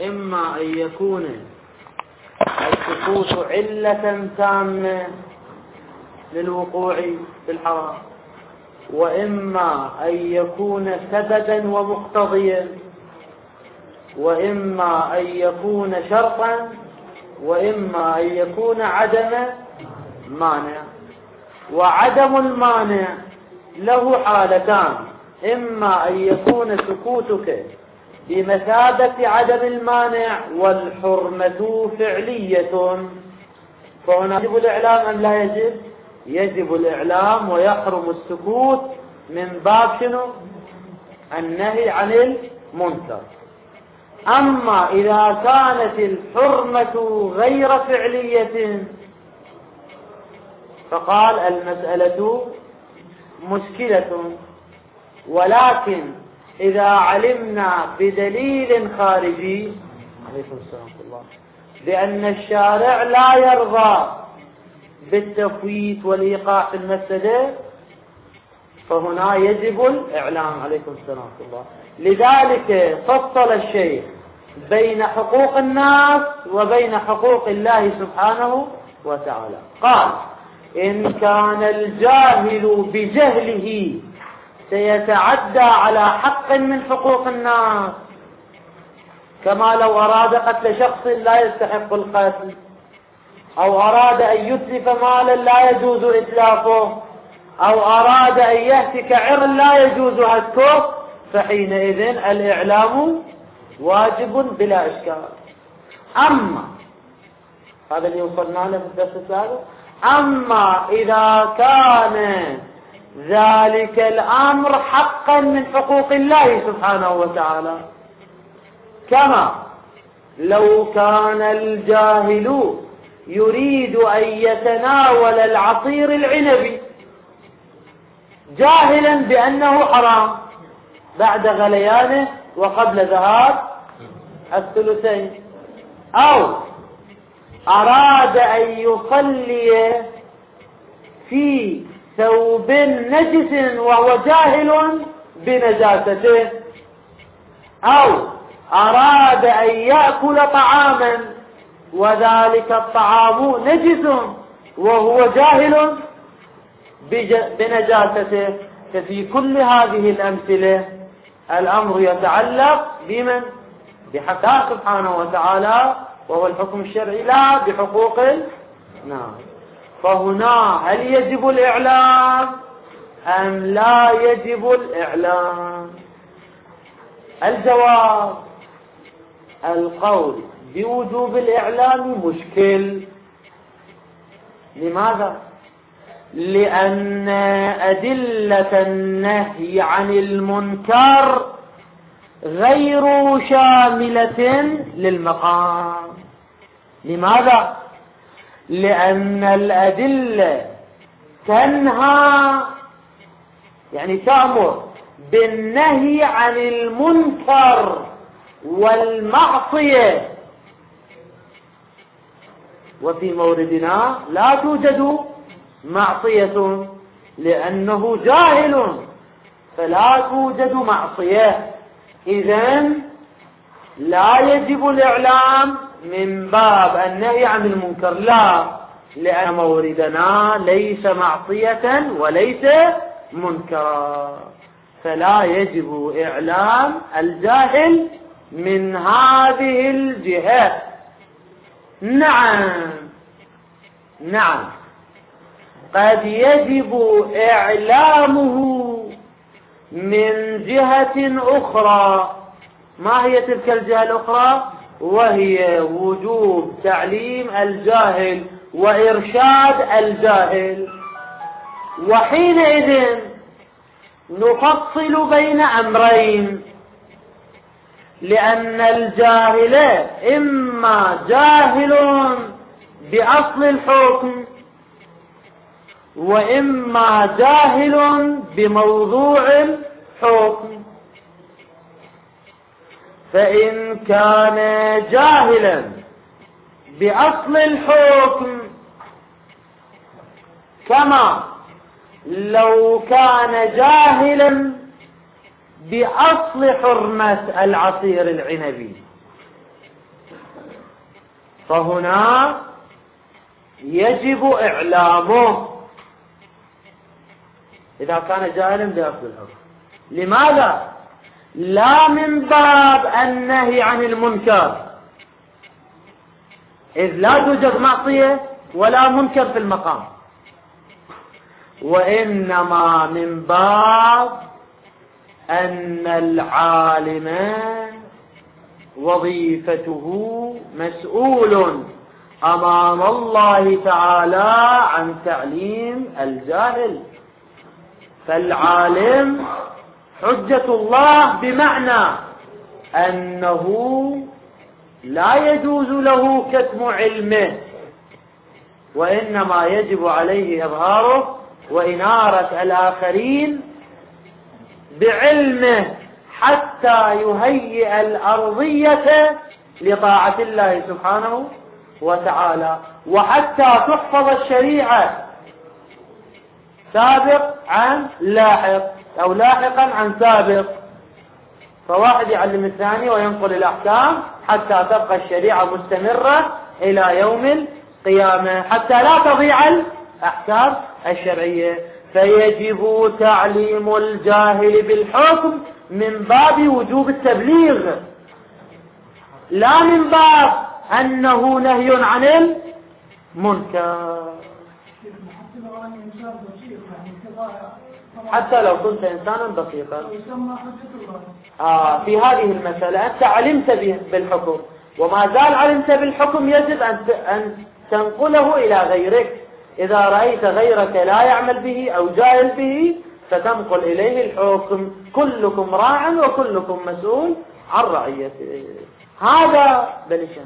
إما أن يكون السكوت علة تامة للوقوع في الحرام، وإما أن يكون سببا ومقتضيا، وإما أن يكون شرطا، وإما أن يكون عدم مانع. وعدم المانع له حالتان: إما أن يكون سكوتك بمثابة عدم المانع والحرمة فعلية، فهنا يجب الإعلام أم لا يجب؟ يجب الإعلام، ويحرم السكوت من باب شنو؟ النهي عن المنكر. أما إذا كانت الحرمة غير فعلية فقال المسألة مشكلة، ولكن إذا علمنا بدليل خارجي عليكم السلام ورحمة الله بأن الشارع لا يرضى بالتفويت والإيقاع في المفسدة فهنا يجب الإعلام. عليكم السلام ورحمة الله. لذلك فصل الشيخ بين حقوق الناس وبين حقوق الله سبحانه وتعالى. قال: إن كان الجاهل بجهله سيتعدى على حق من حقوق الناس، كما لو أراد قتل شخص لا يستحق القتل، أو أراد أن يتلف مالا لا يجوز إتلافه، أو أراد أن يهتك عرضا لا يجوز هتكه، فحينئذ الإعلام واجب بلا إشكال. أما هذا اللي وصلنا له في الدرس السابق. أما إذا كان ذلك الأمر حقا من حقوق الله سبحانه وتعالى، كما لو كان الجاهل يريد أن يتناول العصير العنبي جاهلا بأنه حرام بعد غليانه وقبل ذهاب الثلثين، أو أراد أن يصلي في ثوب نجس وهو جاهل بنجاسته، أو أراد أن يأكل طعاما وذلك الطعام نجس وهو جاهل بنجاسته، ففي كل هذه الأمثلة الأمر يتعلق بمن؟ بحق الله سبحانه وتعالى، وهو الحكم الشرعي، لا بحقوق الناس. فهنا هل يجب الإعلام أم لا يجب الإعلام؟ الجواب: القول بوجوب الإعلام مشكل. لماذا؟ لأن أدلة النهي عن المنكر غير شاملة للمقام. لماذا؟ لأن الأدلة تنهى، يعني تأمر بالنهي عن المنكر والمعصية، وفي موردنا لا توجد معصية لأنه جاهل، فلا توجد معصية. إذن لا يجب الإعلام من باب النهي عن المنكر، لا، لأن موردنا ليس معصية وليس منكرا، فلا يجب إعلام الجاهل من هذه الجهة. نعم قد يجب إعلامه من جهة أخرى. ما هي تلك الجهة الأخرى؟ وهي وجوب تعليم الجاهل وإرشاد الجاهل. وحينئذ نفصل بين أمرين، لأن الجاهل إما جاهل بأصل الحكم، وإما جاهل بموضوع الحكم. فإن كان جاهلا بأصل الحكم كما لو كان جاهلا بأصل حرمة العصير العنبي، فهنا يجب إعلامه إذا كان جاهلا بأصل الحكم. لماذا؟ لا من باب النهي عن المنكر، إذ لا توجد معصية ولا منكر في المقام، وإنما من باب أن العالم وظيفته مسؤول أمام الله تعالى عن تعليم الجاهل. فالعالم حجة الله بمعنى أنه لا يجوز له كتم علمه، وإنما يجب عليه إظهاره وإنارة الآخرين بعلمه حتى يهيئ الأرضية لطاعة الله سبحانه وتعالى، وحتى تحفظ الشريعة سابق عن لاحق أو لاحقا عن سابق. فواحد يعلم الثاني وينقل الأحكام حتى تبقى الشريعة مستمرة إلى يوم القيامة، حتى لا تضيع الأحكام الشرعية. فيجب تعليم الجاهل بالحكم من باب وجوب التبليغ، لا من باب أنه نهي عن المنكر. حتى لو كنت إنسانا دقيقا في هذه المسألة أنت علمت بالحكم وما زال علمت بالحكم، يجب أن تنقله إلى غيرك. إذا رأيت غيرك لا يعمل به أو جاهل به فتنقل إليه الحكم. كلكم راع وكلكم مسؤول عن رعيته. هذا بلشان.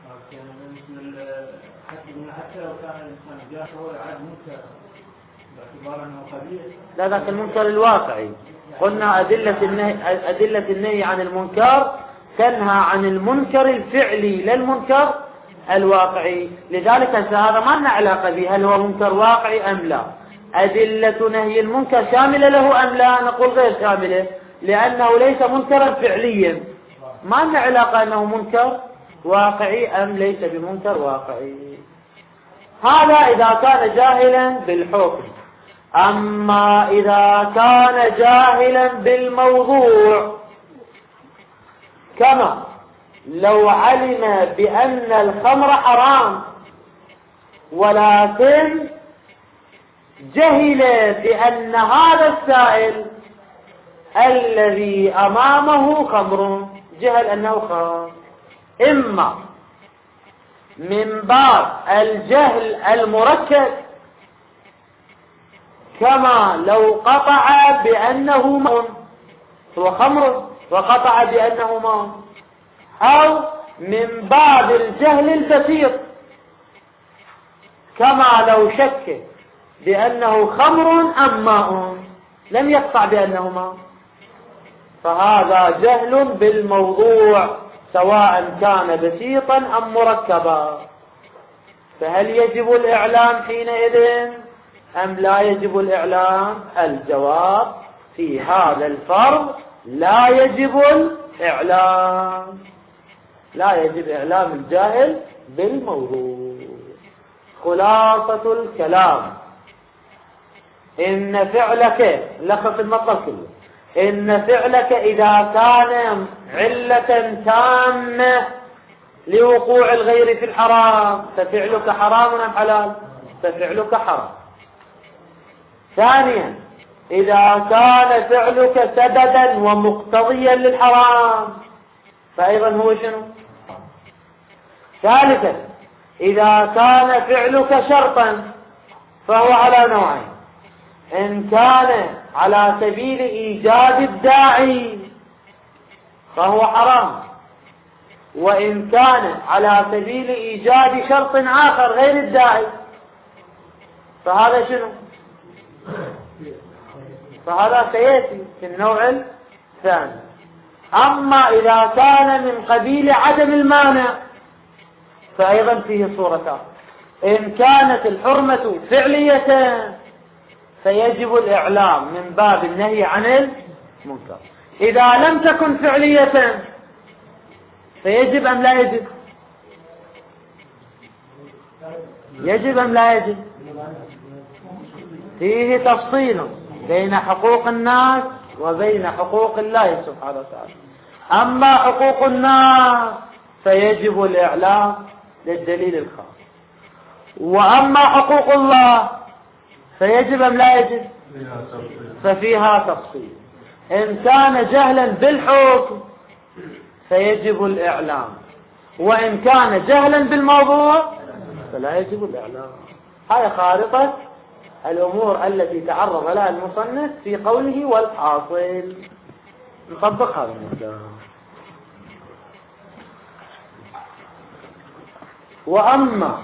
حتى لو كان الإنسان جاهل هو العاد منكر باعتبار أنه قبيح. لا، ذاك المنكر الواقعي. قلنا أدلة النهي عن المنكر تنهى عن المنكر الفعلي لا المنكر الواقعي. لذلك هذا ما لنا علاقة به هل هو منكر واقعي أم لا. أدلة نهي المنكر شاملة له أم لا؟ نقول غير شاملة، لأنه ليس منكرا فعليا. ما لنا علاقة أنه منكر واقعي أم ليس بمنكر واقعي. هذا إذا كان جاهلا بالحكم. أما إذا كان جاهلا بالموضوع، كما لو علم بأن الخمر حرام ولكن جهل بأن هذا السائل الذي أمامه خمر، جهل أنه خمر، إما من باب الجهل المركب كما لو قطع بأنه ماء هو خمر وقطع بأنه ماء، أو من باب الجهل البسيط كما لو شك بأنه خمر أم ماء لم يقطع بأنه ماء. فهذا جهل بالموضوع سواء كان بسيطا أم مركبا. فهل يجب الإعلام حينئذ أم لا يجب الإعلام؟ الجواب في هذا الفرض لا يجب الإعلام، لا يجب إعلام الجاهل بالموضوع. خلاصة الكلام: إن فعلك لخص المطلب كله، إن فعلك إذا كان علة تامة لوقوع الغير في الحرام ففعلك حرام أم حلال؟ ففعلك حرام. ثانيا: إذا كان فعلك سببا ومقتضيا للحرام فأيضا هو شنو؟ ثالثا: إذا كان فعلك شرطا فهو على نوعين: إن كان على سبيل إيجاد الداعي فهو حرام، وإن كان على سبيل إيجاد شرط آخر غير الداعي فهذا شنو؟ فهذا سيأتي في النوع الثاني. أما إذا كان من قبيل عدم المانع فأيضا فيه صورتان: إن كانت الحرمة فعلية فيجب الإعلام من باب النهي عن المنكر. إذا لم تكن فعلية فيجب أم لا يجب؟ يجب أم لا يجب؟ فيه تفصيل بين حقوق الناس وبين حقوق الله سبحانه وتعالى. أما حقوق الناس فيجب الإعلام للدليل الخاص، وأما حقوق الله فيجب أم لا يجب؟ ففيها تفصيل. إن كان جهلا بالحكم فيجب الإعلام، وإن كان جهلا بالموضوع فلا يجب الإعلام. هاي خارطة الأمور التي تعرض لها المصنف في قوله والحاصل. نطبق هذا المثال. وأما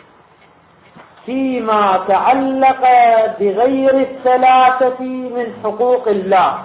فيما تعلق بغير الثلاثة من حقوق الله،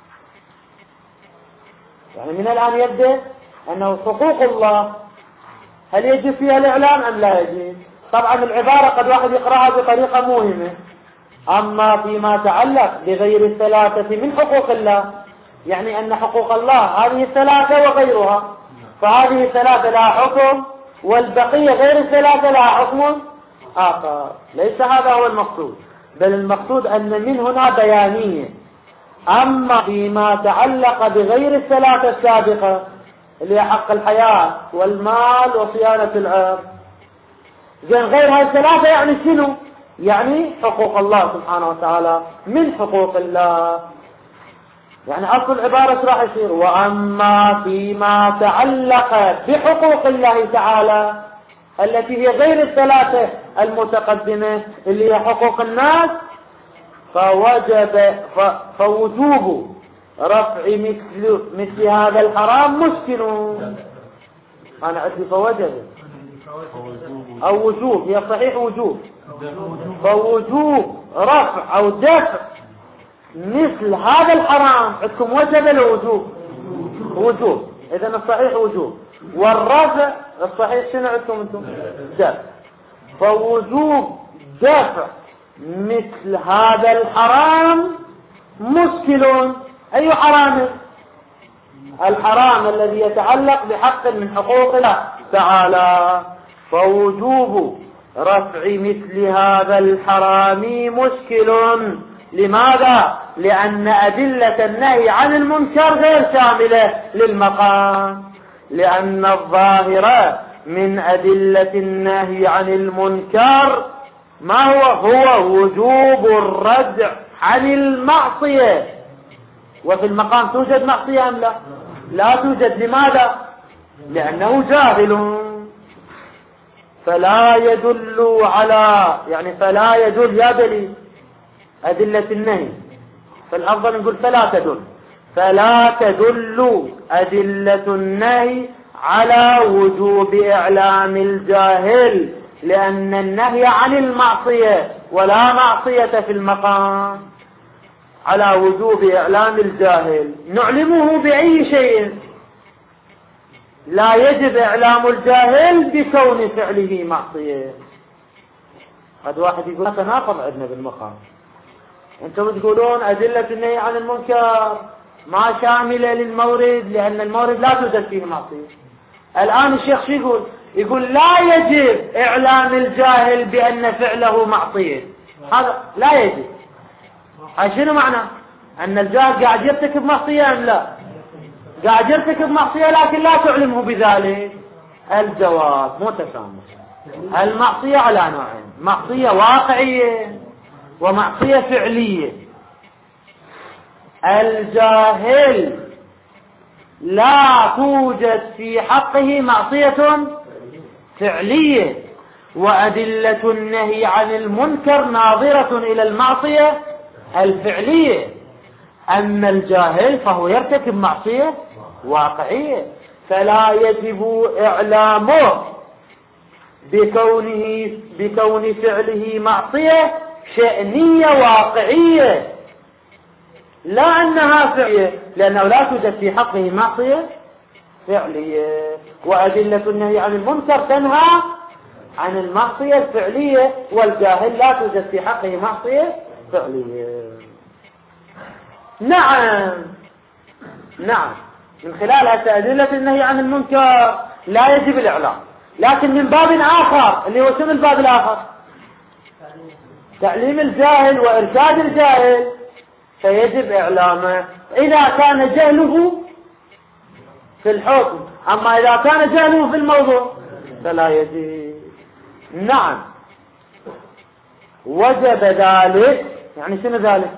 يعني من الآن يبدأ أنه حقوق الله هل يجب فيها الإعلام أم لا يجب؟ طبعا العبارة قد واحد يقرأها بطريقة موهمة. أما فيما تعلق بغير الثلاثة من حقوق الله، يعني أن حقوق الله هذه الثلاثة وغيرها، فهذه الثلاثة لها حكم والبقية غير الثلاثة لها حكم آخر. ليس هذا هو المقصود، بل المقصود أن من هنا بيانية. أما فيما تعلق بغير الثلاثة السابقة اللي هي حق الحياة والمال وصيانة العرض، زين غير هذه الثلاثة يعني شنو؟ يعني حقوق الله سبحانه وتعالى من حقوق الله. يعني أصل العبارة راح يصير وأما فيما تعلق بحقوق الله تعالى التي هي غير الثلاثة المتقدمة اللي هي حقوق الناس، فوجوب رفع مثل هذا الحرام مشكل. أنا عندي فوجب أو وجوب، هي صحيح وجوب، فوجوب رفع أو دفع مثل هذا الحرام عندكم وجب الوجوب وجوب، إذا الصحيح وجوب، والرفع الصحيح شنو عندكم انتم؟ دفع. فوجوب دفع مثل هذا الحرام مشكل. أي حرام؟ الحرام الذي يتعلق بحق من حقوق الله تعالى. فوجوب رفع مثل هذا الحرام مشكل. لماذا؟ لأن أدلة النهي عن المنكر غير شاملة للمقام، لأن الظاهر من أدلة النهي عن المنكر ما هو وجوب الردع عن المعصية. وفي المقام توجد معصية أم لا؟ لا توجد. لماذا؟ لأنه جاهل، فلا يدل على، يعني فلا يدل يا دليل أدلة النهي، فالأفضل نقول فلا تدل أدلة النهي على وجوب إعلام الجاهل، لأن النهي عن المعصية ولا معصية في المقام على وجوب إعلام الجاهل. نعلمه بأي شيء؟ لا يجب إعلام الجاهل بكون فعله معصية. قد واحد يقول تناقض عندنا بالمقام، انتم تقولون أدلة النهي عن المنكر ما شاملة للمورد لأن المورد لا توجد فيه معصية. الآن الشيخ شو يقول لا يجب إعلام الجاهل بأن فعله معصية. هذا لا يجب. شنو معنى؟ أن الجاهل قاعد يرتكب معصية أم لا؟ قاعد يرتكب معصية لكن لا تعلمه بذلك. الجواب متسامح. المعصية على نوعين: معصية واقعية ومعصية فعلية. الجاهل لا توجد في حقه معصية فعلية، وأدلة النهي عن المنكر ناظرة إلى المعصية الفعلية. أما الجاهل فهو يرتكب معصية واقعية، فلا يجب إعلامه بكون فعله معصية شأنية واقعية، لا أنها فعلية، لأنه لا توجد في حقه معصية فعلية. وأدلة النهي عن المنكر تنهى عن المعصية الفعلية، والجاهل لا توجد في حقه معصية فعلية. نعم من خلال أدلة النهي عن المنكر لا يجب الإعلام، لكن من باب آخر اللي هو شنو الباب الآخر؟ تعليم الجاهل وإرشاد الجاهل، فيجب إعلامه إذا كان جهله في الحكم. أما إذا كان جهله في الموضوع فلا يجب. نعم وجب ذلك. يعني شنو ذلك؟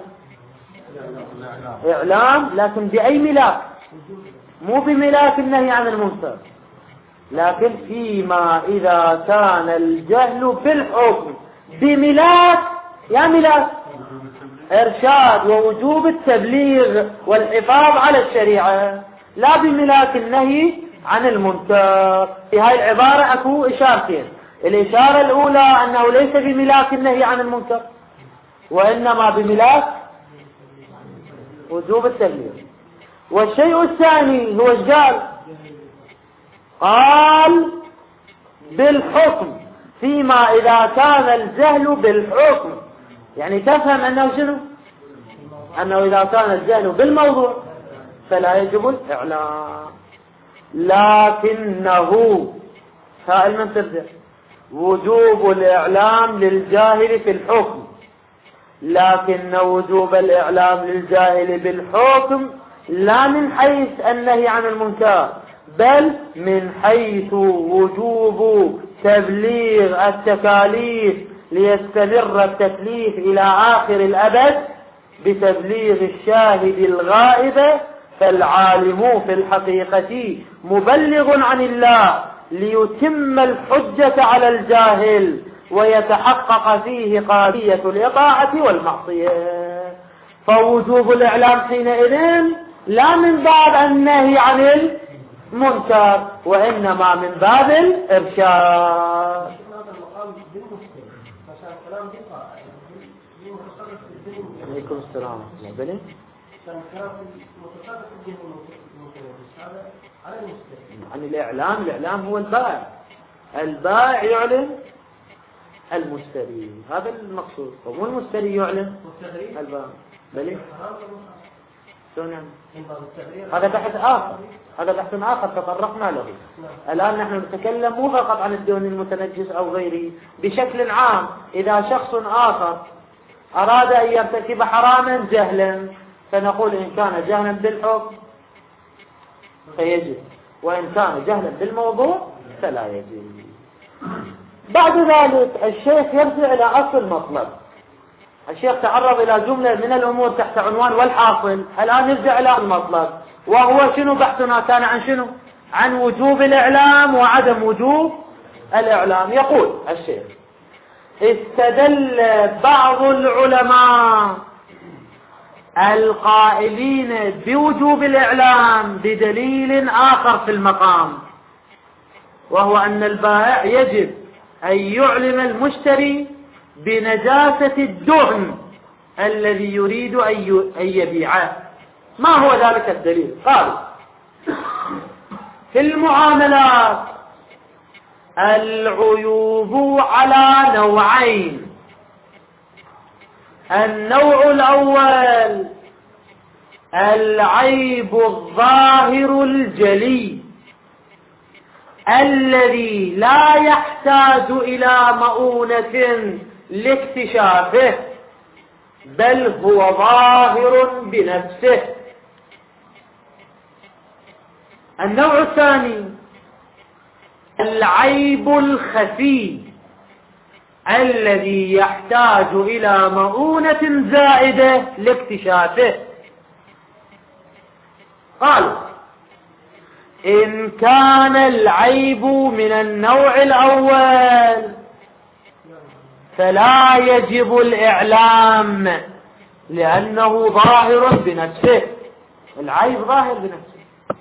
إعلام، لكن بأي ملاك؟ مو بملاك النهي عن المنكر، لكن فيما إذا كان الجهل في الحكم بملاك، يا ملاك إرشاد ووجوب التبليغ والحفاظ على الشريعة، لا بملاك النهي عن المنكر. في هاي العبارة أكو إشارتين. الإشارة الأولى أنه ليس بملاك النهي عن المنكر، وإنما بملاك وجوب التبليغ. والشيء الثاني هو ايش قال بالحكم فيما إذا كان الجهل بالحكم. يعني تفهم أنه شنو؟ أنه إذا كان الجهل بالموضوع فلا يجب الإعلام، لكنه سائل من ترجع وجوب الإعلام للجاهل في الحكم، لكن وجوب الإعلام للجاهل بالحكم لا من حيث النهي عن المنكر، بل من حيث وجوب تبليغ التكاليف ليستمر التكليف إلى آخر الأبد بتبليغ الشاهد الغائب. فالعالم في الحقيقة مبلغ عن الله ليتم الحجة على الجاهل ويتحقق فيه قضية الإطاعة والمعصية. فوجوب الإعلام حينئذ لا من باب النهي عن المنكر، وإنما من باب الإرشاد. عليكم السلام ورحمة عن الإعلام هو البائع يعلم المشتري، هذا المقصود، ومو المشتري يعلم البائع. بلي شلون يعني؟ هذا بحث آخر تطرقنا له. الآن نحن نتكلم مو فقط عن الدهن المتنجس أو غيره، بشكل عام إذا شخص آخر أراد أن يرتكب حراما جهلا فنقول إن كان جهلا بالحكم فيجب، وإن كان جهلا بالموضوع فلا يجب. بعد ذلك الشيخ يرجع إلى أصل مطلب. الشيخ تعرض إلى جملة من الأمور تحت عنوان والحاصل. الآن نرجع إلى المطلب، وهو شنو بحثنا كان عن شنو؟ عن وجوب الإعلام وعدم وجوب الإعلام. يقول الشيخ: استدل بعض العلماء القائلين بوجوب الإعلام بدليل آخر في المقام، وهو أن البائع يجب أن يعلم المشتري بنجاسة الدهن الذي يريد أن يبيعه. ما هو ذلك الدليل؟ قال: في المعاملات العيوب على نوعين. النوع الأول العيب الظاهر الجلي الذي لا يحتاج إلى مؤونة لاكتشافه، بل هو ظاهر بنفسه. النوع الثاني العيب الخفي الذي يحتاج إلى مؤونة زائدة لاكتشافه. قال: إن كان العيب من النوع الأول فلا يجب الإعلام لأنه ظاهر بنفسه، العيب ظاهر بنفسه.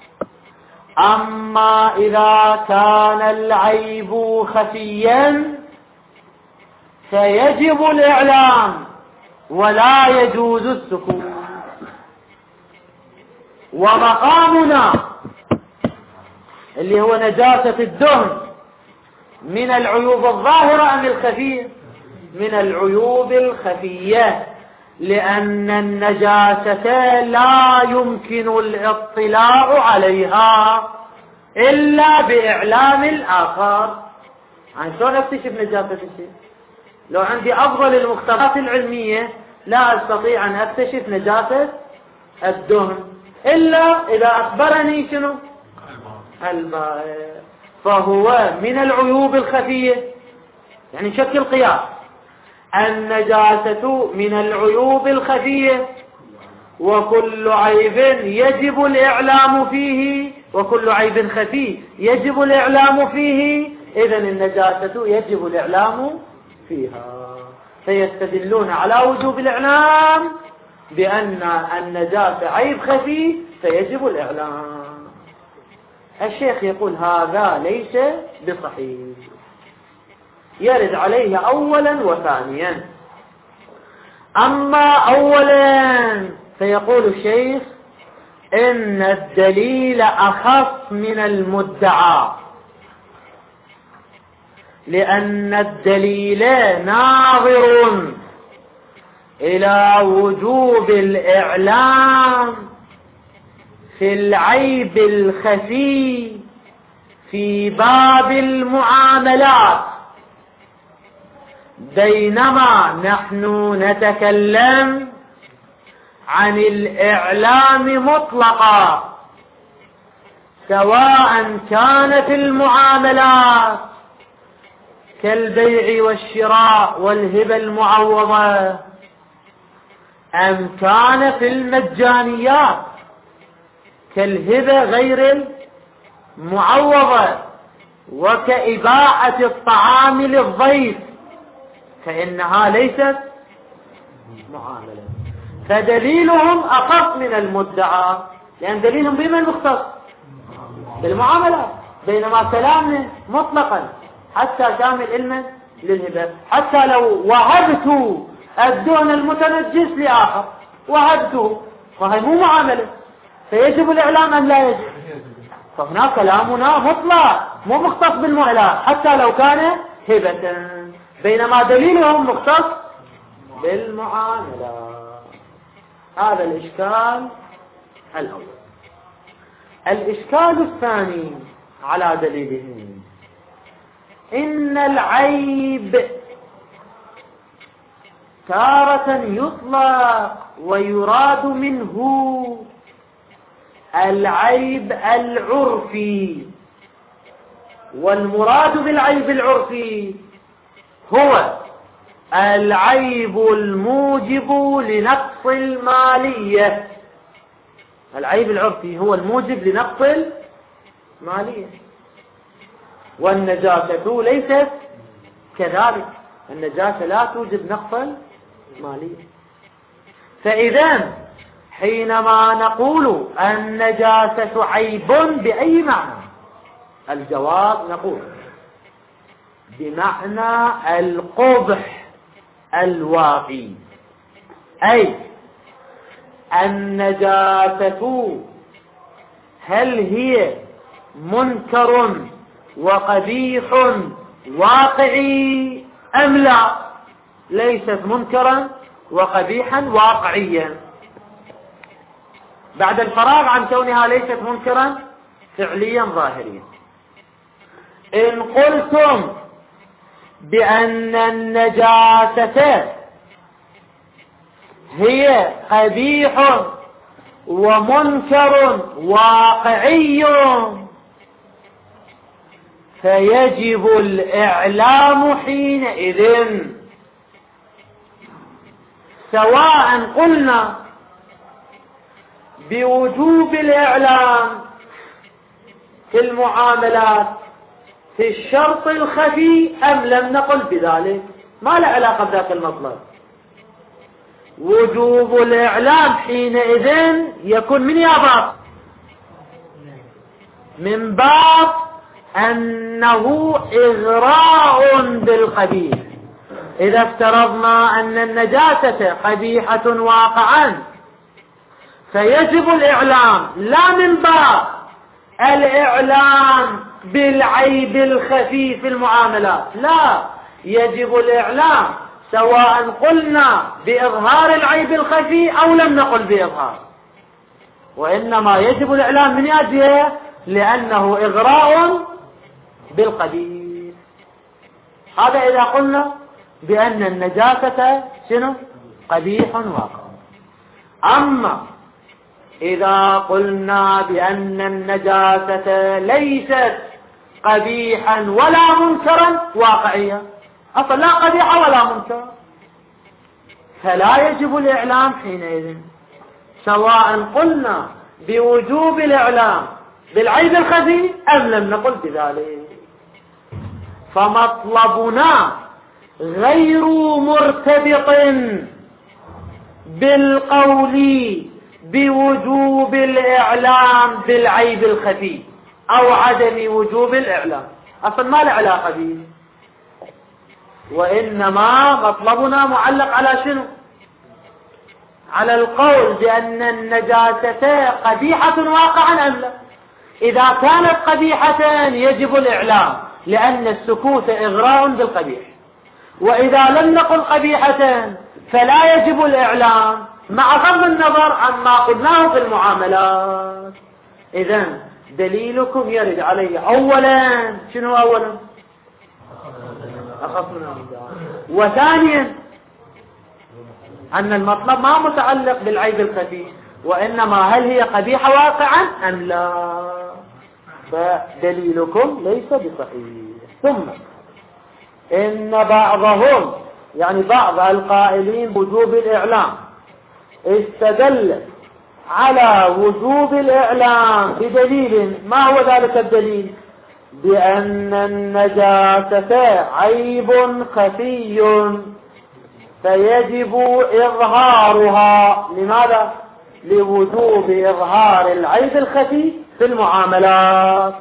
أما إذا كان العيب خفيا فيجب الإعلام ولا يجوز السكوت. ومقامنا اللي هو نجاسة الدهن من العيوب الظاهرة أم الخفية؟ من العيوب الخفية، لأن النجاسة لا يمكن الاطلاع عليها إلا بإعلام الآخر. يعني شلون اكتشف نجاسة الشيء؟ لو عندي افضل المختبرات العلمية لا استطيع ان اكتشف نجاسة الدهن الا اذا اخبرني شنو؟ الماء. فهو من العيوب الخفية، يعني شكل قياس. النجاسة من العيوب الخفية، وكل عيب يجب الإعلام فيه، وكل عيب خفي يجب الإعلام فيه، إذن النجاسة يجب الإعلام فيها. فيستدلون على وجوب الإعلام بأن النجاسة عيب خفي فيجب الإعلام. الشيخ يقول هذا ليس بصحيح، يرد عليه أولا وثانيا. أما أولا فيقول الشيخ إن الدليل أخف من المدعى، لأن الدليل ناظر إلى وجوب الإعلام في العيب الخفي في باب المعاملات، بينما نحن نتكلم عن الإعلام مطلقا، سواء كان في المعاملات كالبيع والشراء والهبة المعوضة، أم كان في المجانيات كالهبة غير المعوضة وكإباحة الطعام للضيف، فإنها ليست معاملة. فدليلهم أخف من المدعى، لأن دليلهم بمن مختص؟ بالمعاملات، بينما كلامنا مطلقا حتى كامل علما للهبة. حتى لو وهبت الدهن المتنجس لآخر وهبته فهي مو معاملة، فيجب الإعلام أم لا يجب؟ فهنا كلامنا مطلق مو مختص بالمعاملات حتى لو كان هبة، بينما دليلهم مختص بالمعاملات. هذا الإشكال الأول. الإشكال الثاني على دليلهم إن العيب تارة يطلق ويراد منه العيب العرفي، والمراد بالعيب العرفي هو العيب الموجب لنقص المالية. العيب العرفي هو الموجب لنقص المالية، والنجاسة ليست كذلك، النجاسة لا توجب نقص المالية. فإذا حينما نقول النجاسة عيب بأي معنى؟ الجواب نقول بمعنى القبح الواقي، أي النجاسة هل هي منكر وقبيح واقعي أم لا؟ ليست منكرا وقبيحا واقعيا، بعد الفراغ عن كونها ليست منكرا فعليا ظاهريا. إن قلتم بأن النجاسة هي قبيح ومنكر واقعي فيجب الإعلام حينئذ، سواء قلنا بوجوب الإعلام في المعاملات في الشرط الخفي أم لم نقل بذلك، ما له علاقة بذاك المطلب. وجوب الإعلام حينئذ يكون من باب؟ من باب أنه إغراء بالقبيح. إذا افترضنا أن النجاسة قبيحة واقعا فيجب الإعلام، لا من باب الإعلام بالعيب الخفي في المعاملات، لا، يجب الإعلام سواء قلنا بإظهار العيب الخفي أو لم نقل بإظهار، وإنما يجب الإعلام من أجله لأنه إغراء بالقبيح. هذا إذا قلنا بأن النجاسة شنو؟ قبيح واقع. أما إذا قلنا بأن النجاسة ليست قبيحا ولا منكرا واقعيا، أصلا لا قبيح ولا منكر، فلا يجب الإعلام حينئذ، سواء قلنا بوجوب الإعلام بالعيب الخفي أم لم نقل بذلك. فمطلبنا غير مرتبط بالقول بوجوب الإعلام بالعيب الخفي أو عدم وجوب الإعلام، أصلا ما له علاقة به، وإنما مطلبنا معلق على شنو؟ على القول بأن النجاسة قبيحة واقعا أم لا. إذا كانت قبيحة يجب الإعلام لأن السكوت إغراء بالقبيح، وإذا لم نقل قبيحة فلا يجب الإعلام مع غض النظر عما قلناه في المعاملات. إذن دليلكم يرد عليه أولا شنو؟ أولا أخف من الإنذار، وثانيا أن المطلب ما متعلق بالعيب الخفي، وإنما هل هي قبيحة واقعا أم لا، فدليلكم ليس بصحيح. ثم إن بعضهم يعني بعض القائلين بوجوب الإعلام استدل على وجوب الإعلام بدليل، ما هو ذلك الدليل؟ بأن النجاسة عيب خفي فيجب إظهارها. لماذا؟ لوجوب إظهار العيب الخفي في المعاملات.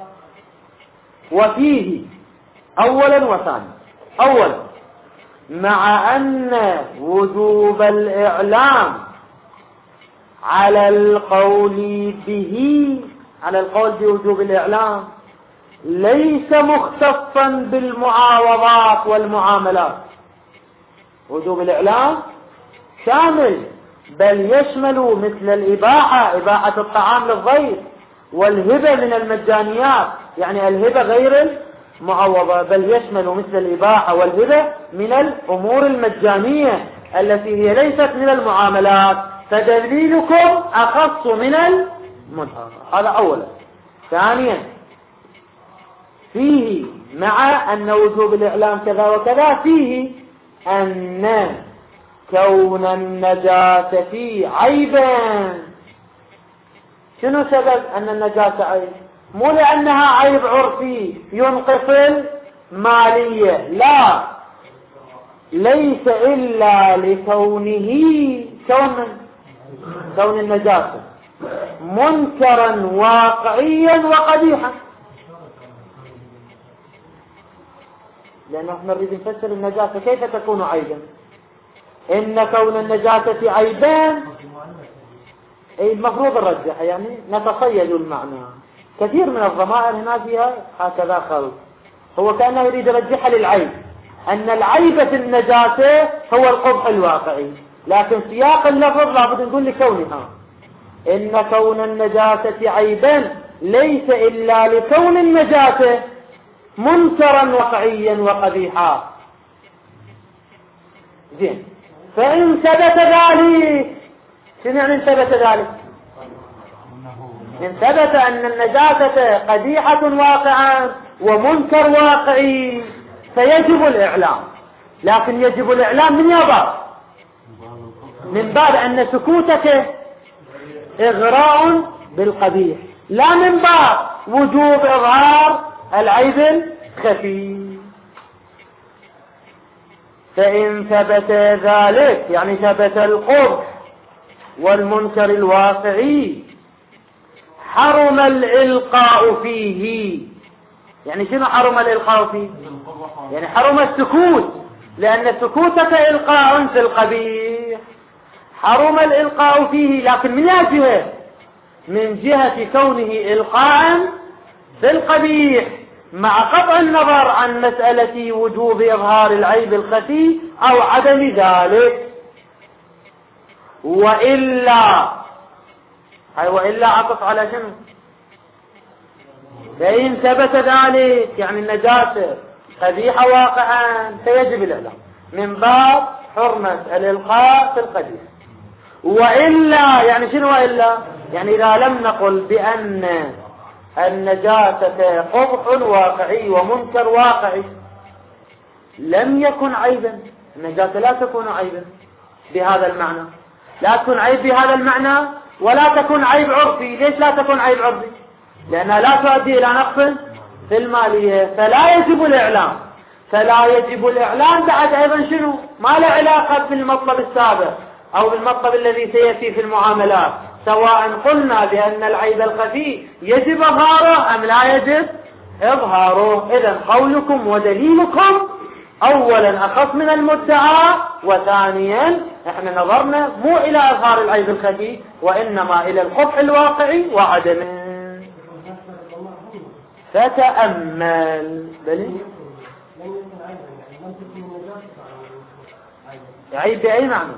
وفيه أولا وثانيا، أولا مع أن وجوب الإعلام على القول به، على القول بوجوب الإعلام ليس مختصا بالمعاوضات والمعاملات، وجوب الإعلام شامل بل يشمل مثل الإباحة، إباحة الطعام للضيف، والهبة من المجانيات، يعني الهبة غير المعوضة، بل يشمل مثل الإباحة والهبة من الأمور المجانية التي هي ليست من المعاملات، فدليلكم أخص من المنهى. هذا أولا. ثانيا فيه مع أن وجوب الإعلام كذا وكذا، فيه أن كون النجاسة عيبا. شنو سبب أن النجاسة عيب؟ مو لأنها عيب عرفي ينقص المالية، لا، ليس إلا لكونه كون النجاسة منكرا واقعيا وقبيحا. لأنه احنا نريد نفسر النجاسة كيف تكون عيبا. إن كون النجاسة عيبان أي المفروض الرجح، يعني نتصيد المعنى. كثير من الضمائر هنا فيها هكذا خلط، هو كأنه يريد يرجحها للعيب، أن العيب في النجاسة هو القبح الواقعي، لكن سياق اللفظ لابد نقول لكونها. إن كون النجاسة عيبا ليس إلا لكون النجاسة منكرا واقعيا وقبيحا. زين، فإن ثبت ذلك، شنو يعني إن ثبت ذلك؟ إن ثبت أن النجاسة قبيحة واقعا ومنكر واقعي فيجب الإعلام، لكن يجب الإعلام من يابا؟ من باب أن سكوتك إغراء بالقبيح، لا من باب وجوب إظهار العيب الخفي. فإن ثبت ذلك يعني ثبت القبح والمنكر الواقعي حرم الإلقاء فيه. يعني شنو حرم الإلقاء فيه؟ يعني حرم السكوت، لأن سكوتك إلقاء في القبيح، حرم الإلقاء فيه. لكن من أي جهة؟ من جهة كونه إلقاء في القبيح، مع قطع النظر عن مسألة وجوب إظهار العيب الخفي أو عدم ذلك. وإلا عطف على شنو؟ فإن ثبت ذلك يعني النجاسة قبيحة واقعا فيجب الإعلام من باب حرمة الإلقاء في القبيح. وإلا يعني شنو وإلا؟ يعني إذا لم نقل بأن النجاسة قبح واقعي ومنكر واقعي لم يكن عيبا. النجاسة لا تكون عيبا بهذا المعنى، لا تكون عيب بهذا المعنى ولا تكون عيب عرفي. ليش لا تكون عيب عرفي؟ لأنها لا تؤدي إلى نقص في المالية، فلا يجب الإعلام. فلا يجب الإعلام بعد أيضا شنو؟ ما له علاقة بالمطلب السابق أو بالمطلب الذي سيأتي في المعاملات، سواء قلنا بأن العيب الخفي يجب إظهاره أم لا يجب إظهاره. إذن قولكم ودليلكم أولا أخص من المدعى، وثانيا احنا نظرنا مو إلى إظهار العيب الخفي وإنما إلى القبح الواقعي وعدمه. فتأمل عيب بأي معنى؟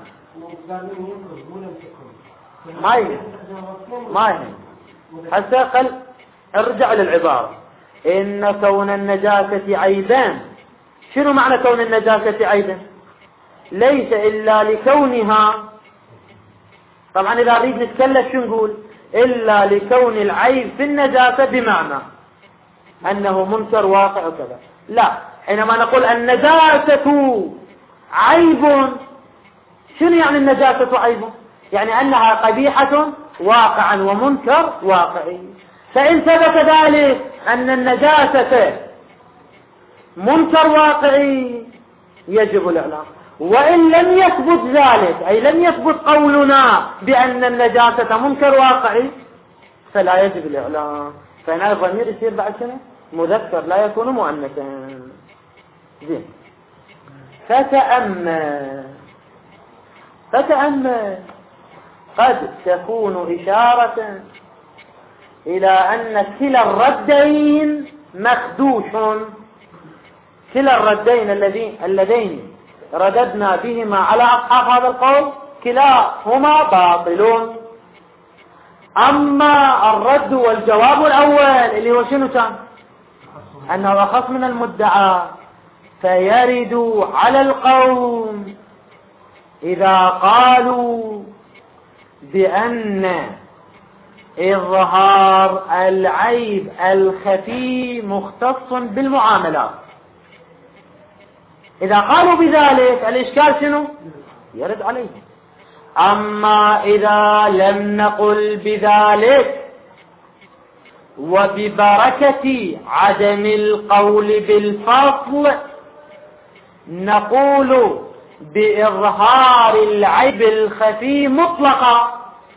ما يهم حتى قل ارجع للعبارة إن كون النجاسة عيبان. شنو معنى كون النجاسة عيبا؟ ليس إلا لكونها، طبعا إذا نريد نتكلم شو نقول؟ إلا لكون العيب في النجاسة بمعنى أنه منكر واقع وكذا. لا، حينما نقول النجاسة عيب، شنو يعني النجاسة عيب؟ يعني أنها قبيحة واقعا ومنكر واقعي. فإن ثبت ذلك أن النجاسة منكر واقعي يجب الإعلام، وإن لم يثبت ذلك أي لم يثبت قولنا بأن النجاسة منكر واقعي فلا يجب الإعلام. فهنا الضمير يصير بعد سنة مذكر لا يكون مؤنثا. زين. فتأمل قد تكون إشارة إلى أن كلا الردين مخدوش. كلا الردين اللذين رددنا بهما على أصحاب هذا القول كلاهما باطلون. أما الرد والجواب الأول اللي هو شنو كان؟ أنه أخص من المدعى، فيرد على القوم إذا قالوا بأن إظهار العيب الخفي مختص بالمعاملات. إذا قالوا بذلك الإشكال شنو؟ يرد عليه. أما إذا لم نقل بذلك وببركة عدم القول بالفصل نقول بإظهار العيب الخفي مطلقا،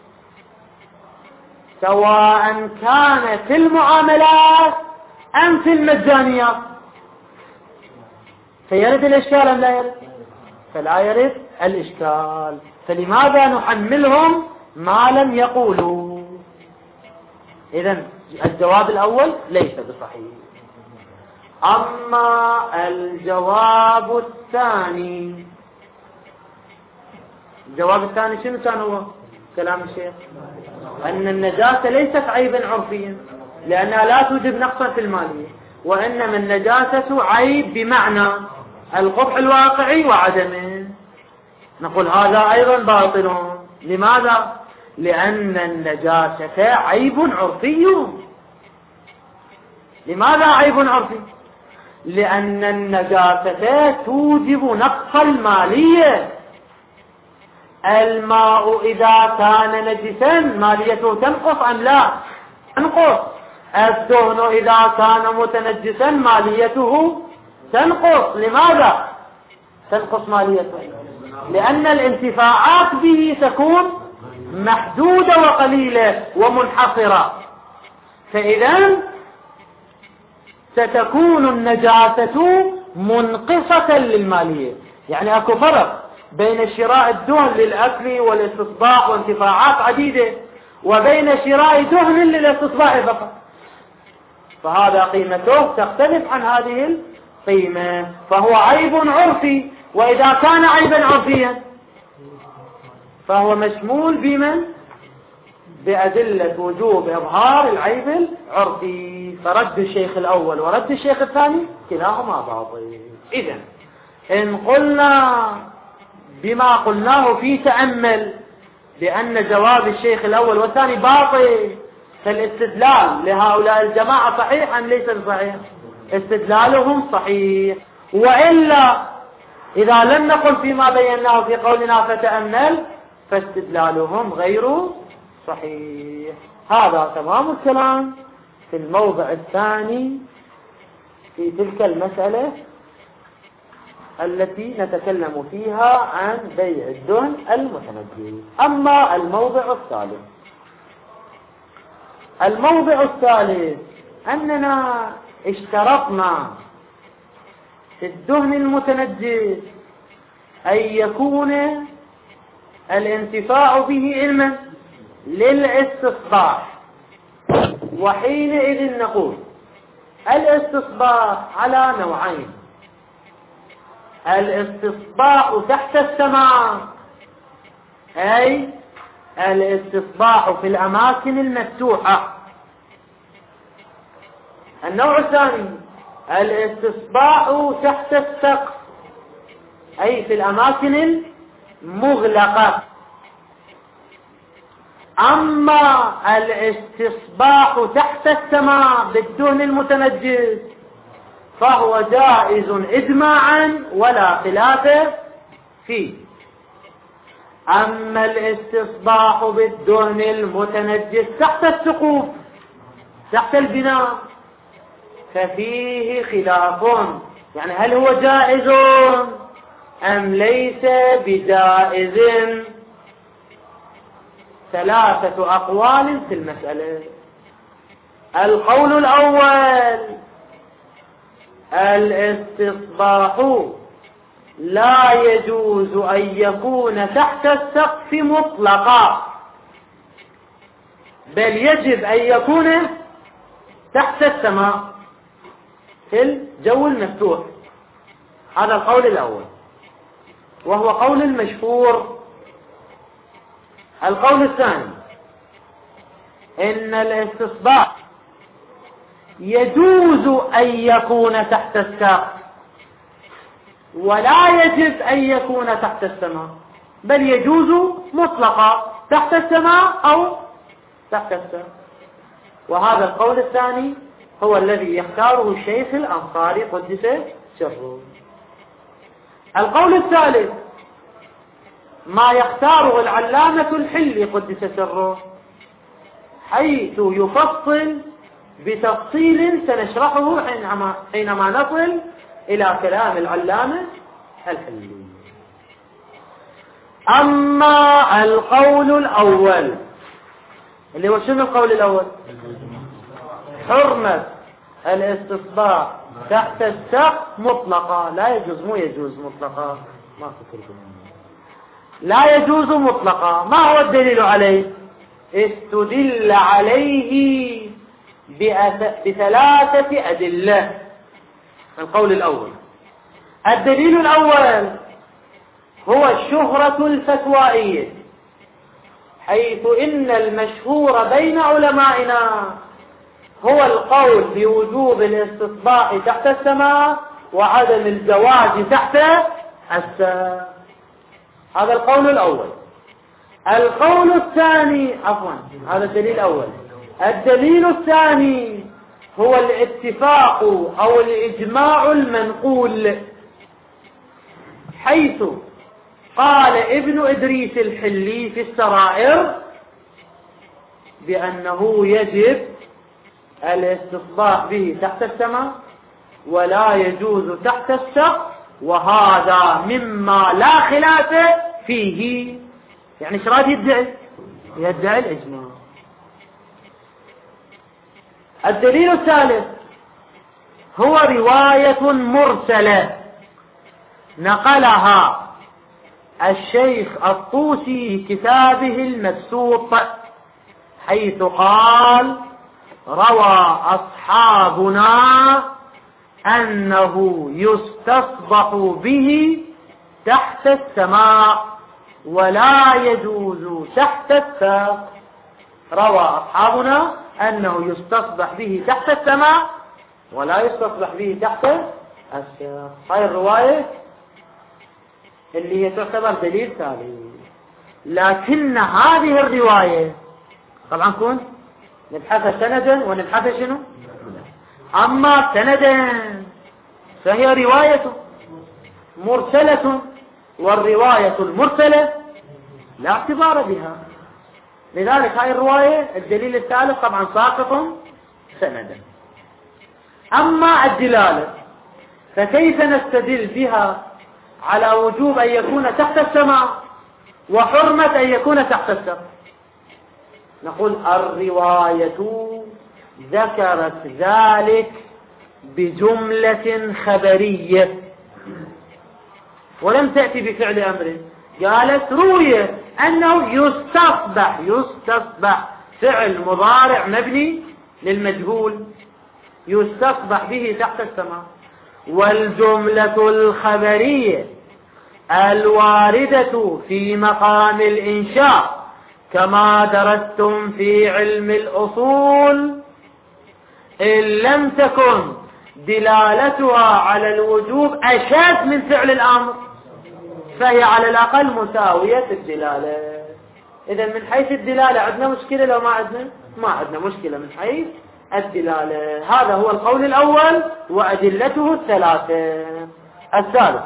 سواء كان في المعاملات أم في المجانيات. فيرد الإشكال أم لا يرد؟ فلا يرد الإشكال. فلماذا نحملهم ما لم يقولوا؟ إذن الجواب الأول ليس بصحيح. أما الجواب الثاني، الجواب الثاني شنو كان هو؟ كلام الشيخ أن النجاسة ليست عيبا عرفيا لأنها لا توجب نقصا في المالية، وإنما النجاسة عيب بمعنى القبح الواقعي وعدمه. نقول هذا أيضا باطل. لماذا؟ لأن النجاسة عيب عرفي. لماذا عيب عرفي؟ لأن النجاسة توجب نقص المالية. الماء إذا كان نجسا ماليته تنقص أم لا؟ تنقص. الدهن إذا كان متنجسا ماليته تنقص. لماذا تنقص ماليته؟ لأن الانتفاعات به تكون محدودة وقليلة ومنحصرة. فإذا ستكون النجاسة منقصة للمالية. يعني أكو فرق بين شراء الدهن للأكل والاستصباح وانتفاعات عديدة وبين شراء دهن للاستصباح فقط، فهذا قيمته تختلف عن هذه القيمة، فهو عيب عرفي. وإذا كان عيبا عرفيا فهو مشمول بمن؟ بأدلة وجوب إظهار العيب العرفي. فرد الشيخ الأول ورد الشيخ الثاني كلاهما باطل. إذن إن قلنا بما قلناه في تأمل بأن جواب الشيخ الأول والثاني باطل، فالاستدلال لهؤلاء الجماعة صحيح أم ليس صحيح؟ استدلالهم صحيح. وإلا إذا لم نقل فيما بيناه في قولنا فتأمل فاستدلالهم غير صحيح. هذا تمام الكلام في الموضع الثاني في تلك المسألة التي نتكلم فيها عن بيع الدهن المتنجس. أما الموضع الثالث، الموضع الثالث أننا اشترطنا في الدهن المتنجس أن يكون الانتفاع به علما للاستصباح. وحينئذ نقول الاستصباح على نوعين: الاستصباح تحت السماء، أي الاستصباح في الأماكن المفتوحة. النوع الثاني الاستصباح تحت السقف، أي في الأماكن المغلقة. أما الاستصباح تحت السماء بالدهن المتنجس فهو جائز إجماعا ولا خلاف فيه. أما الاستصباح بالدهن المتنجس تحت السقوف تحت البناء ففيه خلاف، يعني هل هو جائز أم ليس بجائز؟ ثلاثة أقوال في المسألة. القول الأول: الاستصباح لا يجوز أن يكون تحت السقف مطلقا، بل يجب أن يكون تحت السماء في الجو المفتوح. هذا القول الأول وهو قول المشهور. القول الثاني: إن الاستصباح يجوز أن يكون تحت السقف ولا يجب أن يكون تحت السماء، بل يجوز مطلقا تحت السماء أو تحت السقف. وهذا القول الثاني هو الذي يختاره الشيخ الأنصاري قدس سره. القول الثالث ما يختاره العلامة الحلي قدس سره، حيث يفصل بتفصيل سنشرحه حينما نصل إلى كلام العلامة الحلي. أما القول الأول اللي هو شنو القول الأول؟ حرمة الاستصباح تحت السقف مطلقا. لا يجوز، مو يجوز مطلقا، ما فكر لا يجوز مطلقا. ما هو الدليل عليه؟ استدل عليه بثلاثة أدلة. القول الأول: الدليل الأول هو الشهرة الفتوائية، حيث إن المشهور بين علمائنا هو القول بوجوب الاستصباح تحت السماء وعدم الجواز تحت السقف. هذا القول الأول. القول الثاني، هذا الدليل الأول. الدليل الثاني هو الاتفاق أو الإجماع المنقول، حيث قال ابن إدريس الحلي في السرائر بأنه يجب الاستصباح به تحت السماء ولا يجوز تحت السقف، وهذا مما لا خلاف فيه. يعني ايش راد يدعي الإجماع. الدليل الثالث هو رواية مرسلة نقلها الشيخ الطوسي في كتابه المبسوط، حيث قال: روى أصحابنا أنه يستصبح به تحت السماء ولا يجوز تحت السقف. روى أصحابنا أنه يستصبح به تحت السماء ولا يستصبح به تحت السياق. هاي الرواية اللي هي تعتبر دليل ثالث. لكن هذه الرواية طبعا كون نبحث سندا ونبحث شنو؟ أما سندا فهي رواية مرسلة، والرواية المرسلة لا اعتبار بها. لذلك هاي الرواية الدليل الثالث طبعا ساقط سندا. أما الدلالة فكيف نستدل بها على وجوب أن يكون تحت السماء وحرمة أن يكون تحت السماء؟ نقول الرواية ذكرت ذلك بجملة خبرية ولم تأتي بفعل أمر. قالت روي أنه يستصبح فعل مضارع مبني للمجهول يستصبح به تحت السماء، والجملة الخبرية الواردة في مقام الإنشاء كما درستم في علم الأصول إن لم تكن دلالتها على الوجوب أشد من فعل الأمر فهي على الأقل مساوية الدلالة. إذا من حيث الدلالة عندنا مشكلة لو ما عندنا مشكلة من حيث الدلالة. هذا هو القول الأول وأدلته الثلاثة. الثالث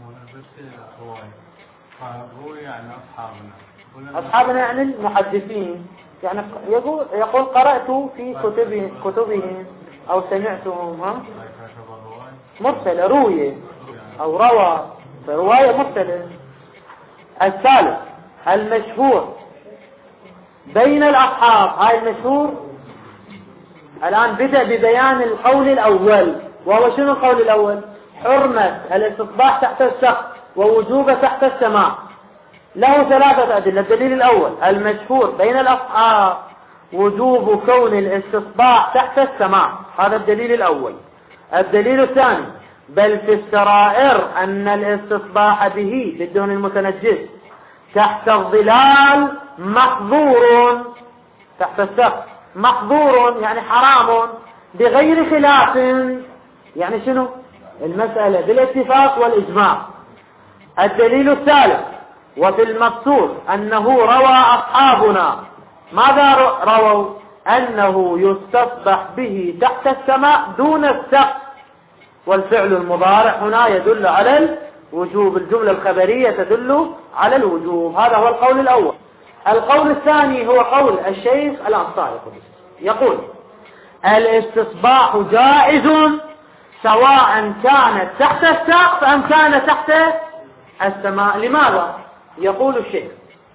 أصحابنا يعني المحدثين، يعني يقول قرأت في كتبهم أو سمعتهم مرسلة روية أو روى فرواية مرسلة. الثالث المشهور بين الأصحاب. هاي المشهور الآن بدأ ببيان القول الأول، وهو شنو القول الأول؟ حرمة الاستصباح تحت السقف ووجوبه تحت السماء. له ثلاثة أدلة. الدليل الأول المشهور بين الأصحاب وجوب كون الاستصباح تحت السماء، هذا الدليل الأول. الدليل الثاني بل في السرائر أن الاستصباح به بالدهن المتنجس تحت الظلال محظور، تحت السقف محظور يعني حرام بغير خلاف. يعني شنو المسألة؟ بالاتفاق والإجماع. الدليل الثالث وفي المبسوط أنه روى أصحابنا ماذا رووا؟ أنه يستصبح به تحت السماء دون السقف، والفعل المضارع هنا يدل على الوجوب، الجملة الخبرية تدل على الوجوب. هذا هو القول الأول. القول الثاني هو قول الشيخ الأنصاري، يقول الاستصباح جائز سواء كانت تحت السقف أم كانت تحت السماء. لماذا؟ يقول الشيخ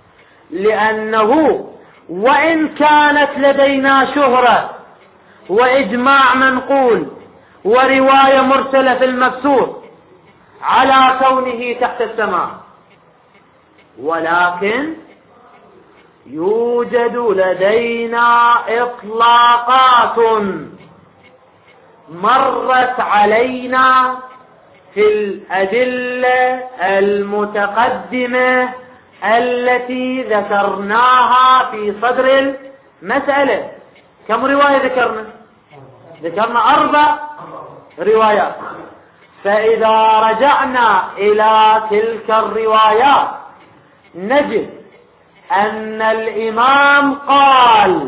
لأنه وإن كانت لدينا شهرة وإجماع منقول ورواية مرسلة في المبسوط على كونه تحت السماء، ولكن يوجد لدينا إطلاقات مرت علينا في الأدلة المتقدمة التي ذكرناها في صدر المسألة. كم رواية ذكرنا؟ ذكرنا 4 روايات. فإذا رجعنا إلى تلك الروايات نجد أن الإمام قال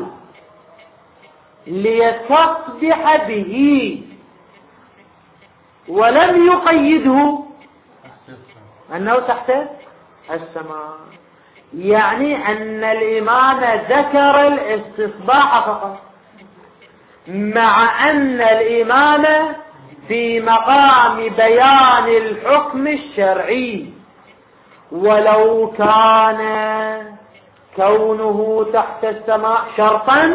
ليستصبح به ولم يقيده أنه تحت السماء، يعني أن الإمام ذكر الاستصباح فقط، مع أن الإمام في مقام بيان الحكم الشرعي، ولو كان كونه تحت السماء شرطا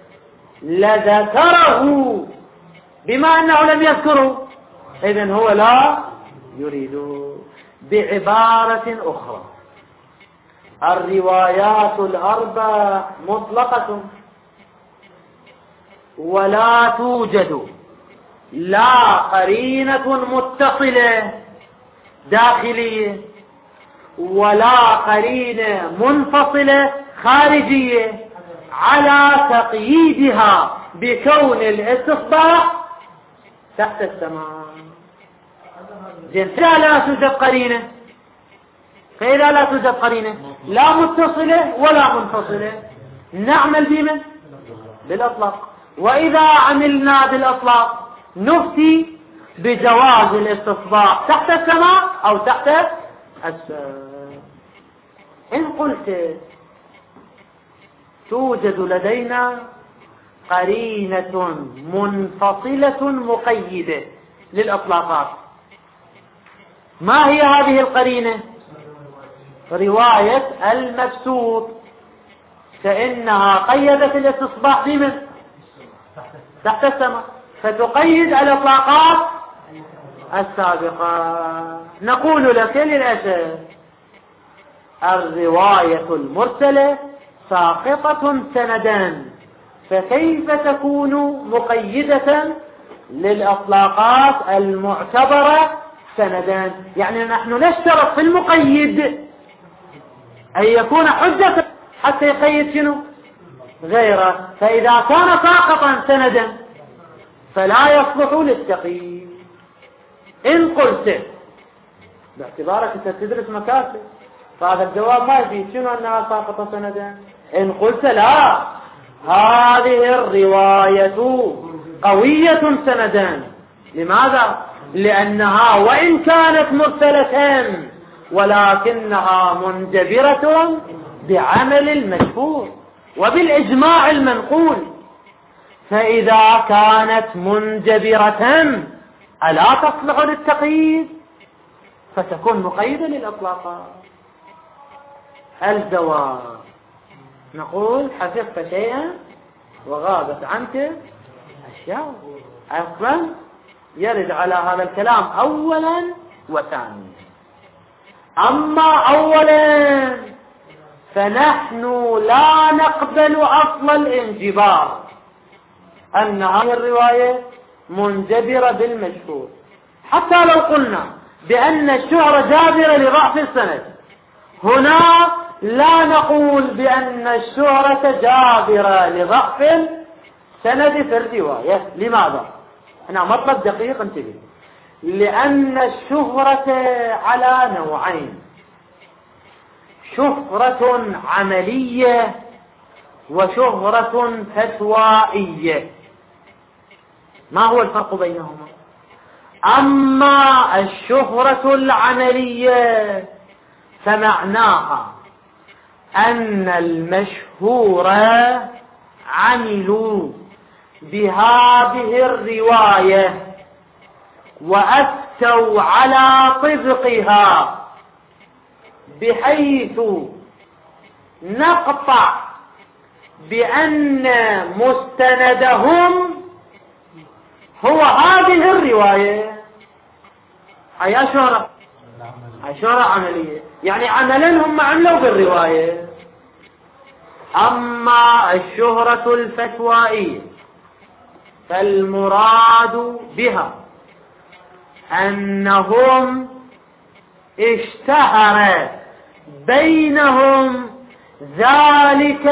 لذكره، بما أنه لم يذكره إذن هو لا يريد. بعبارة أخرى الروايات ال4 مطلقة ولا توجد لا قرينة متصلة داخلية ولا قرينة منفصلة خارجية على تقييدها بكون الاستصباح تحت السماء. فإذا لا توجد قرينة، فإذا لا توجد قرينة لا متصلة ولا منفصلة، نعمل بمن؟ بالأطلاق. وإذا عملنا بالأطلاق نفتي بجواز الاستصباح تحت السماء أو تحت السماء. إن قلت توجد لدينا قرينة منفصلة مقيدة للأطلاقات، ما هي هذه القرينة؟ رواية المبسوط، فإنها قيدت الاستصباح بمن؟ تحت السماء، فتقيد الإطلاقات السابقة. نقول لك للأسف الرواية المرسلة ساقطة سندا، فكيف تكون مقيدة للإطلاقات المعتبرة سندا؟ يعني نحن نشترط في المقيد أن يكون حجة حتى يقيد شنو؟ غيره. فإذا كان ساقطا سندا فلا يصلح للتقييد. إن قلت باعتبارك أنت تدرس مكاسب فهذا الجواب ما يفيد شنو أنها ساقطة سندا. إن قلت لا، هذه الرواية قوية سندا. لماذا؟ لأنها وإن كانت مرسلة ولكنها منجبرة بعمل المشهور وبالإجماع المنقول. فإذا كانت منجبرة ألا تصلح للتقييد؟ فتكون مقيدة للإطلاقات. الجواب نقول حفظت شيئا وغابت عنك أشياء. أصلا يرد على هذا الكلام أولا وثانيا. أما أولا فنحن لا نقبل أصل الانجبار، أن هذه الرواية منجبرة بالمشهور، حتى لو قلنا بأن الشهرة جابرة لضعف السند، هنا لا نقول بأن الشهرة جابرة لضعف السند في الرواية. لماذا؟ هنا مطلب دقيق انتبه. لأن الشهرة على نوعين: شهرة عملية وشهرة فتوائية. ما هو الفرق بينهما؟ أما الشهرة العملية فمعناها أن المشهور عملوا بهذه الرواية وأفتوا على طبقها، بحيث نقطع بأن مستندهم هو هذه الرواية. أي شهرة؟ أي شهرة عملية، يعني عملا هم عملوا بالرواية. أما الشهرة الفتوائية فالمراد بها أنهم اشتهر بينهم ذلك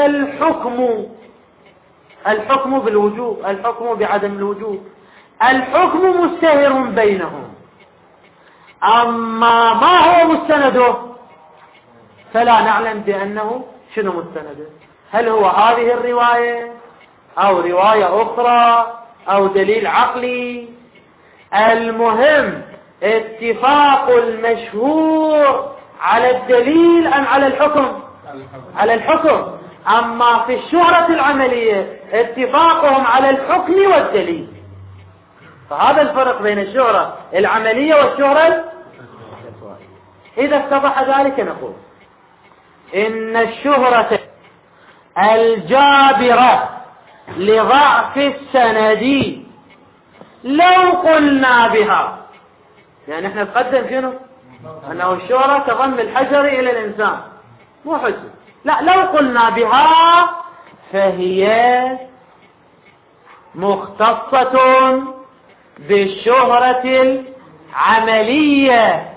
الحكم بالوجوب، الحكم بعدم الوجوب، الحكم مشتهر بينهم. أما ما هو مستنده فلا نعلم بأنه شنو مستنده، هل هو هذه الرواية أو رواية أخرى أو دليل عقلي. المهم اتفاق المشهور على الدليل أم على الحكم؟ على الحكم. أما في الشهرة العملية اتفاقهم على الحكم والدليل. فهذا الفرق بين الشهرة العملية والشهرة الفتوائية. إذا اتضح ذلك نقول إن الشهرة الجابرة لضعف السند لو قلنا بها، يعني احنا نقدم شنو؟ أنه الشهرة كضم الحجر إلى الإنسان، مو حجة. لا، لو قلنا بها فهي مختصة بالشهرة العملية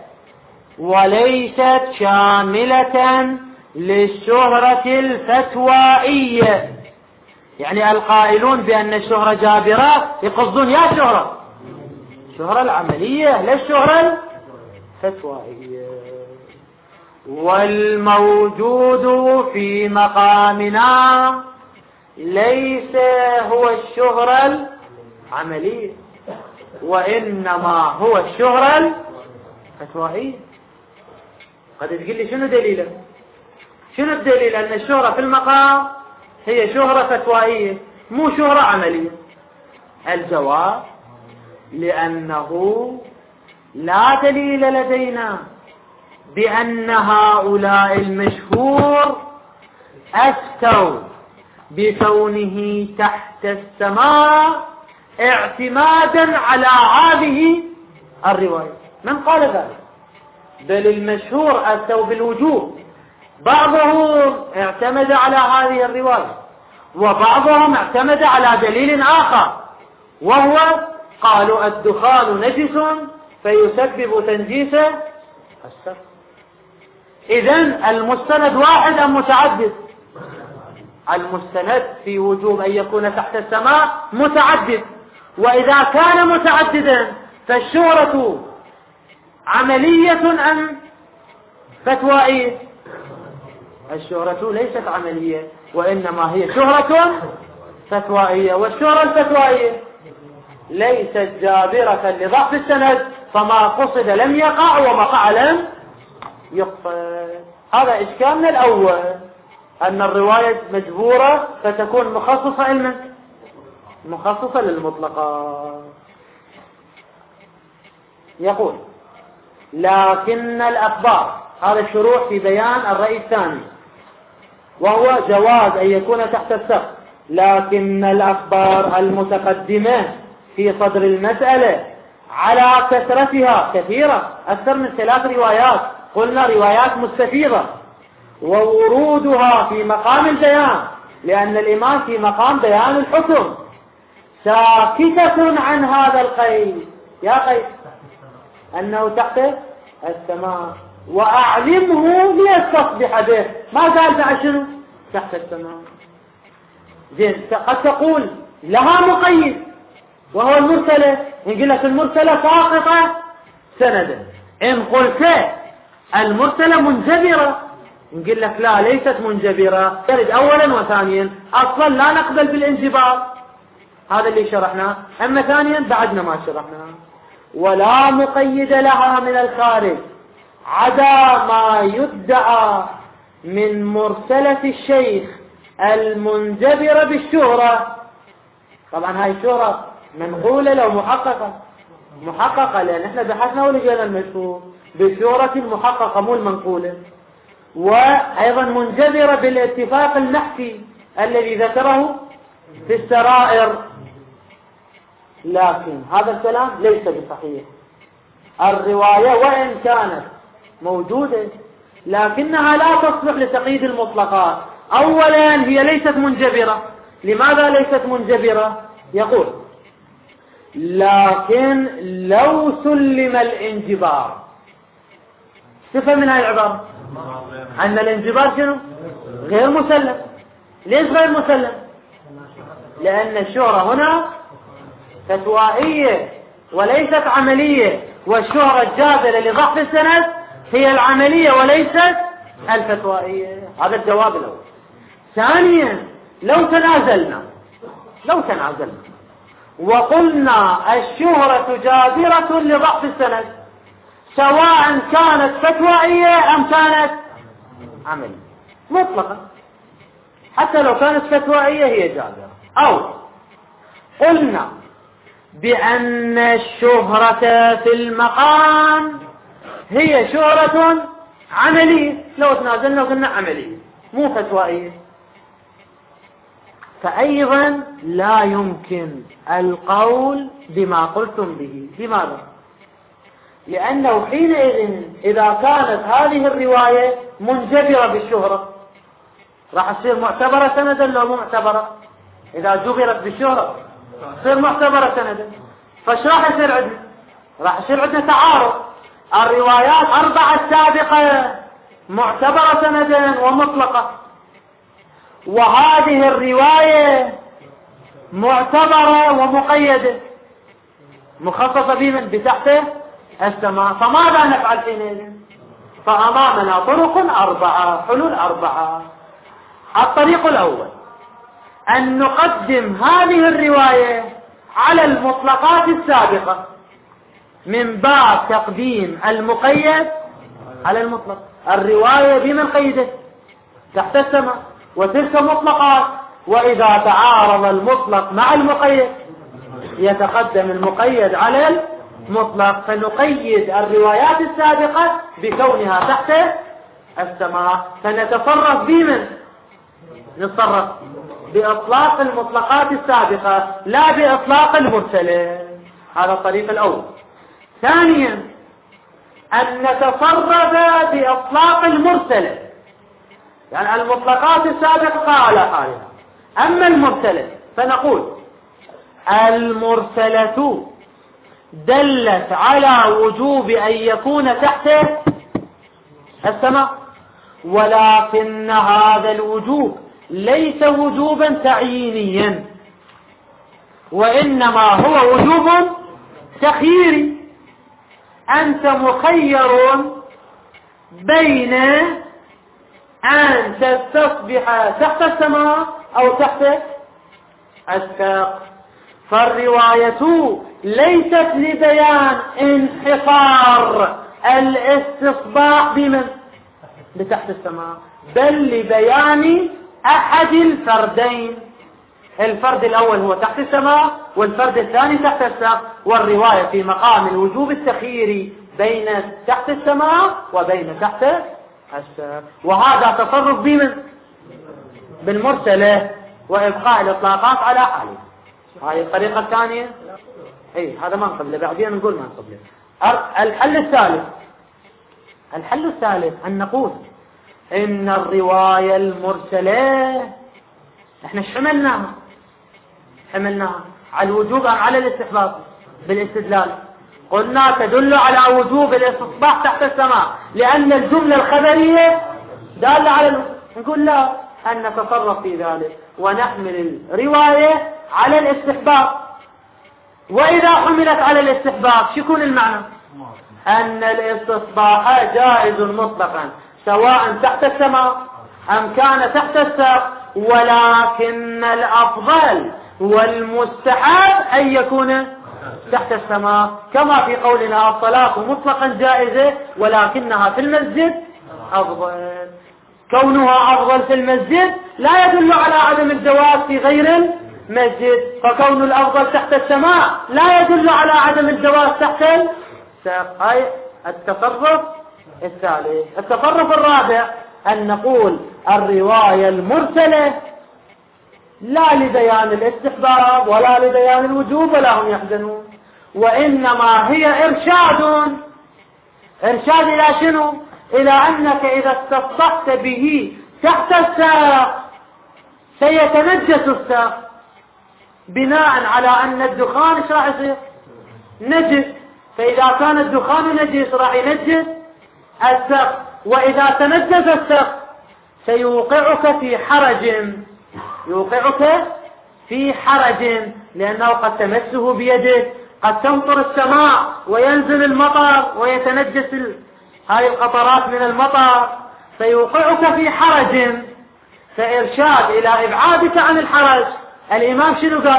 وليست شاملة للشهرة الفتوائية. يعني القائلون بأن الشهرة جابرة يقصدون يا شهرة العملية لا الشهرة الفتوائية. والموجود في مقامنا ليس هو الشهرة العملية وإنما هو الشهرة الفتوائية. قد تقول لي شنو دليله؟ شنو الدليل أن الشهرة في المقام هي شهرة فتوائية مو شهرة عملية؟ الجواب لأنه لا دليل لدينا بأن هؤلاء المشهور أفتوا بكونه تحت السماء اعتمادا على هذه الرواية. من قال ذلك؟ بل المشهور أفتوا بالوجوب، بعضهم اعتمد على هذه الرواية وبعضهم اعتمد على دليل آخر، وهو قالوا الدخان نجس فيسبب تنجيس السفر. إذن المستند واحد أم متعدد؟ المستند في وجوب أن يكون تحت السماء متعدد، وإذا كان متعددا فالشهرة عملية أم فتوائية؟ الشهرة ليست عملية وإنما هي شهرة فتوائية، والشهرة الفتوائية ليست جابرة لضعف السند، فما قصد لم يقع وما لم يقصد. هذا إشكالنا الأول، أن الرواية مجبورة فتكون مخصصة علما مخصصة للمطلقات. يقول لكن الأخبار، هذا الشروع في بيان الرأي الثاني وهو جواز أن يكون تحت السقف، لكن الأخبار المتقدمة في صدر المسألة على كثرتها كثيرة، أكثر من 3 روايات، قلنا روايات مستفيضة، وورودها في مقام البيان، لأن الإمام في مقام بيان الحكم، ساكتة عن هذا القيد. يا قيد أنه تحت السماء، وأعلمه ليستصبح به، ما قال بعد شنو تحت السماء. زين، قد تقول لها مقيد وهو المرسلة، نقول لك المرسلة ساقطة سندا. إن قلت المرسلة منجبرة نقول لك لا، ليست منجبرة، ترد أولا وثانيا، أصلا لا نقبل بالانجبار، هذا اللي شرحناه. أما ثانيا بعدنا ما شرحناه. ولا مقيد لها من الخارج عدا ما يدعى من مرسلة الشيخ المنجبرة بالشهرة. طبعا هاي الشهرة منقولة لو محققة، لأن احنا بحثنا ولقينا المشهور بالشهرة المحققة مو المنقولة، وأيضا منجبرة بالاتفاق النحفي الذي ذكره في السرائر. لكن هذا الكلام ليس بصحيح. الرواية وإن كانت موجودة لكنها لا تصلح لتقييد المطلقات. أولا هي ليست منجبرة. لماذا ليست منجبرة؟ يقول لكن لو سلم الانجبار، تفهم من هذه العبارة أن الانجبار شنو؟ غير مسلم. ليش غير مسلم؟ لأن الشهرة هنا فتوائية وليست عملية، والشهرة الجابرة لضعف السند هي العملية وليست الفتوائية. هذا الجواب الأول. ثانيا لو تنازلنا وقلنا الشهرة جابرة لضعف السند، سواء كانت فتوائية أم كانت عملية مطلقا، حتى لو كانت فتوائية هي جابرة، أو قلنا بأن الشهرة في المقام هي شهرة عملية، لو تنازلنا وقلنا عملية مو فتوائية، فأيضا لا يمكن القول بما قلتم به. لماذا؟ لأنه حينئذ إذا كانت هذه الرواية منجبرة بالشهرة راح تصير معتبرة سندا لو مو معتبرة. إذا جبرت بالشهرة تصير معتبرة سندا، فايش راح يصير عندنا؟ راح يصير عندنا تعارض. الروايات 4 السابقة معتبرة سندا ومطلقة، وهذه الرواية معتبرة ومقيدة، مخصصة بمن؟ بتحت السماء. فماذا نفعل حينئذ؟ فأمامنا طرق 4، حلول 4. الطريق الأول أن نقدم هذه الرواية على المطلقات السابقة من باب تقديم المقيد على المطلق. الرواية بمن قيده؟ تحت السماء، وتلك مطلقات، وإذا تعارض المطلق مع المقيد يتقدم المقيد على المطلق. فنقيد الروايات السابقة بكونها تحت السماء، فنتصرف بمن؟ نتصرف بإطلاق المطلقات السابقة لا بإطلاق المرسلة. هذا الطريق الأول. ثانيا أن نتصرف بإطلاق المرسلة، يعني المطلقات السابقة على حالها، أما المرسلة فنقول المرسلة دلت على وجوب أن يكون تحت السماء، ولكن هذا الوجوب ليس وجوبا تعيينيا، وإنما هو وجوب تخييري. أنت مخير بين أن تستصبح تحت السماء أو تحت الساق. فالرواية ليست لبيان انحصار الاستصباح بمن؟ بتحت السماء، بل لبيان أحد الفردين. الفرد الأول هو تحت السماء، والفرد الثاني تحت الساق، والرواية في مقام الوجوب التخييري بين تحت السماء وبين تحت الساق. وهذا تصرف بمن؟ بالمرسلة، وإبقاء الإطلاقات على حاله. هذه الطريقة الثانية. هذا ما نقبله، بعدين نقول ما نقبله. الحل الثالث أن نقول إن الرواية المرسلة احنا حملناها على الوجوب أم على الاستحباب؟ بالاستدلال. قلنا تدل على وجوب الاستصباح تحت السماء لأن الجملة الخبرية دالة على نقول لا، أن نتصرف في ذلك ونحمل الرواية على الاستحباب. وإذا حملت على الاستحباب شيكون المعنى؟ أن الاستصباح جائز مطلقا سواء تحت السماء أم كان تحت الساق، ولكن الأفضل والمستحب أن يكون تحت السماء، كما في قولنا الصلاة مطلقا جائزة ولكنها في المسجد أفضل. كونها أفضل في المسجد لا يدل على عدم الجواز في غير المسجد، فكون الأفضل تحت السماء لا يدل على عدم الجواز تحت الساق. هاي التصرف الثالث. التصرف الرابع أن نقول الرواية المرسلة لا لبيان الاستحباب ولا لبيان الوجوب ولا هم يحزنون، وإنما هي إرشاد إلى شنو؟ إلى أنك إذا استصبحت به تحت الساق سيتنجس الساق، بناء على أن الدخان ايش راح يصير؟ نجس. فإذا كان الدخان نجس راح ينجس الساق، وإذا تنجس الساق سيوقعك في حرج، لأنه قد تمسه بيدك، قد تمطر السماء وينزل المطر ويتنجس هذه القطرات من المطر، فيوقعك في حرج. فإرشاد إلى إبعادك عن الحرج، الإمام شنو قال؟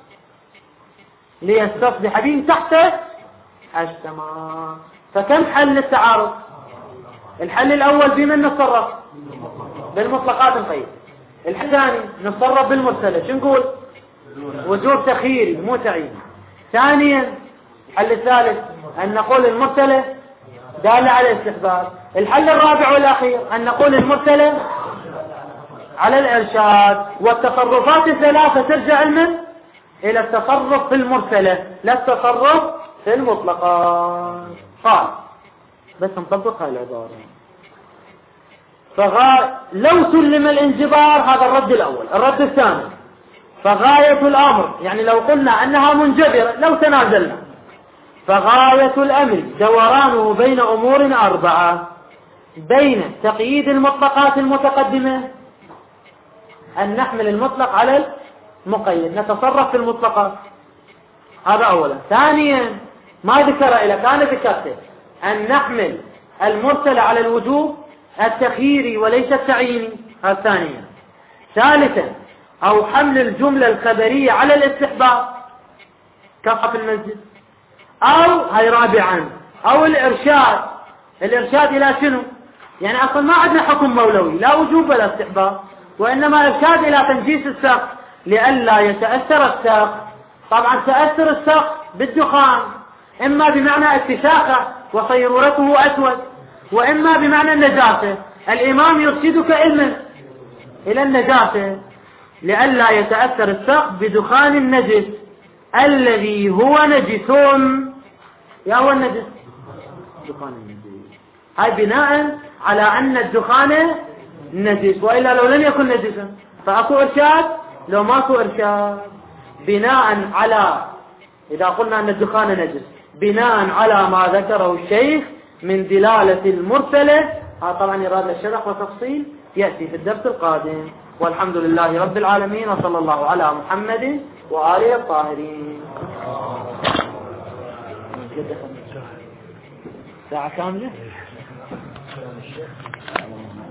ليستصبح به تحت السماء. فكم حل التعارض؟ الحل الأول بمن نتصرف؟ بالمطلقات القيد. الحل الثاني نتصرف بالمرسلة، شو نقول؟ وجوب تخييري مو تعيين. ثانيا الحل الثالث أن نقول المرسلة دالة على الاستحباب. الحل الرابع والأخير أن نقول المرسلة على الإرشاد. والتصرفات الثلاثة ترجع إلى التصرف في المرسلة لا التصرف في المطلقات. قال بس نطبق هاي العبارة. لو سلم الانجبار، هذا الرد الأول. الرد الثاني فغاية الأمر، يعني لو قلنا أنها منجبرة، لو تنازلنا، فغاية الأمر دورانه بين أمور 4: بين تقييد المطلقات المتقدمة، أن نحمل المطلق على مقيد، نتصرف في المطلقات. هذا أولا. ثانيا ما ذكر لك، أنا ذكرته، أن نحمل المرسل على الوجوب التخييري وليس التعييني. هذا ثانيا. ثالثا أو حمل الجملة الخبرية على الاستحباب كفى في المسجد، أو هاي رابعا أو الإرشاد إلى شنو؟ يعني أصلا ما عندنا حكم مولوي لا وجوب ولا استحباب، وإنما إرشاد إلى تنجيس السقف لئلا يتأثر السقف. طبعا تأثر السقف بالدخان إما بمعنى اتساخه وصيرورته أسود، وإما بمعنى النجاسة. الإمام يرشدك إلى النجاسة لئلا يتأثر السقف بدخان النجس الذي هو نجس. يا هو النجس دخان النجس. هاي بناء على أن الدخان نجس، وإلا لو لم يكن نجسا فأكو إرشاد لو ماكو إرشاد. بناء على، إذا قلنا أن الدخان نجس بناء على ما ذكره الشيخ من دلالة المرسلة. طبعا يراد الشرح وتفصيل يأتي في الدرس القادم. والحمد لله رب العالمين، وصلى الله على محمد وآله الطاهرين. ساعة كاملة.